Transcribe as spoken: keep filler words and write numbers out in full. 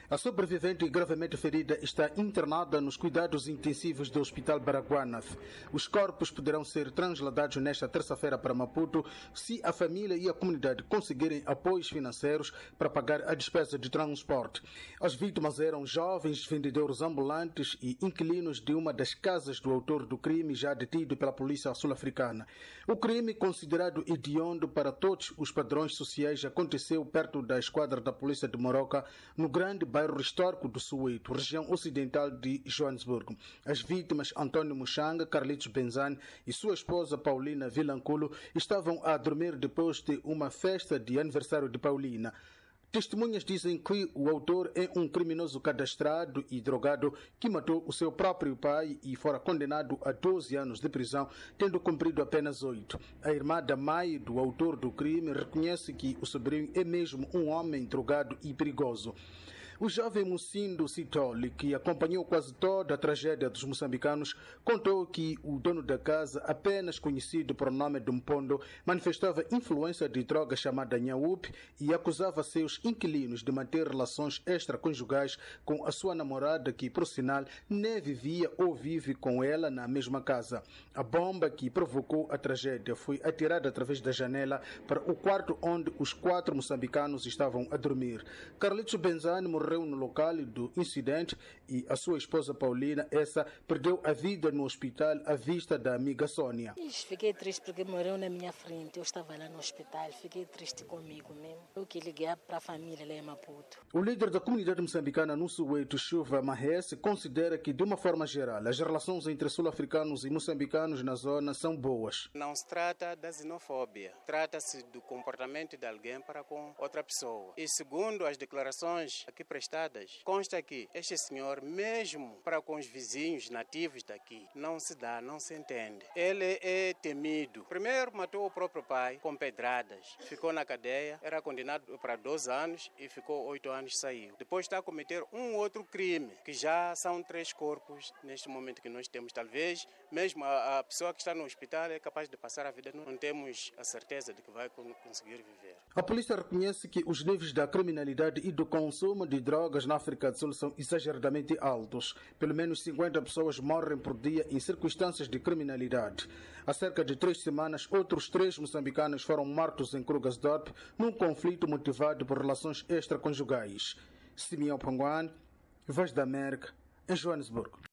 A sobrevivente gravemente ferida está internada nos cuidados intensivos do Hospital Baraguana. Os corpos poderão ser transladados nesta terça-feira para Maputo se a família e a comunidade conseguirem apoios financeiros para pagar a despesa de transporte. As vítimas eram jovens vendedores ambulantes e inquilinos de uma das casas do autor do crime, já detido pela polícia sul-africana. O crime, considerado hediondo para todos os padrões sociais, aconteceu perto da esquadra da polícia de Moroca, no grande bairro histórico do Soweto, região ocidental de Joanesburgo. As vítimas, Antônio Muxanga, Carlitos Benzani e sua esposa Paulina Vilanculo, estavam a dormir depois de uma festa de aniversário de Paulina. Testemunhas dizem que o autor é um criminoso cadastrado e drogado que matou o seu próprio pai e fora condenado a doze anos de prisão, tendo cumprido apenas oito. A irmã da mãe do autor do crime reconhece que o sobrinho é mesmo um homem drogado e perigoso. O jovem Mucindo Sitoli, que acompanhou quase toda a tragédia dos moçambicanos, contou que o dono da casa, apenas conhecido por nome de Mpondo, manifestava influência de droga chamada Nhaúpe e acusava seus inquilinos de manter relações extraconjugais com a sua namorada, que, por sinal, nem vivia ou vive com ela na mesma casa. A bomba que provocou a tragédia foi atirada através da janela para o quarto onde os quatro moçambicanos estavam a dormir. Carlitos Benzani morreu no local do incidente e a sua esposa Paulina, essa, perdeu a vida no hospital à vista da amiga Sônia. Fiquei triste porque morreu na minha frente. Eu estava lá no hospital, fiquei triste comigo mesmo. Eu que liguei para a família lá em Maputo. O líder da comunidade moçambicana no Soweto, Chuva Mahesse, considera que, de uma forma geral, as relações entre sul-africanos e moçambicanos na zona são boas. Não se trata da xenofobia, trata-se do comportamento de alguém para com outra pessoa. E segundo as declarações aqui prestadas, consta que este senhor, mesmo para com os vizinhos nativos daqui, não se dá, não se entende. Ele é temido. Primeiro matou o próprio pai com pedradas. Ficou na cadeia, era condenado para doze anos e ficou oito anos e saiu. Depois está a cometer um outro crime, que já são três corpos neste momento que nós temos. Talvez mesmo a, a pessoa que está no hospital é capaz de passar a vida. Não temos a certeza de que vai conseguir viver. A polícia reconhece que os níveis da criminalidade e do consumo de drogas na África do Sul são exageradamente altos. Pelo menos cinquenta pessoas morrem por dia em circunstâncias de criminalidade. Há cerca de três semanas, outros três moçambicanos foram mortos em Krugersdorp num conflito motivado por relações extraconjugais. Simeão Panguane, Voz da América, em Joanesburgo.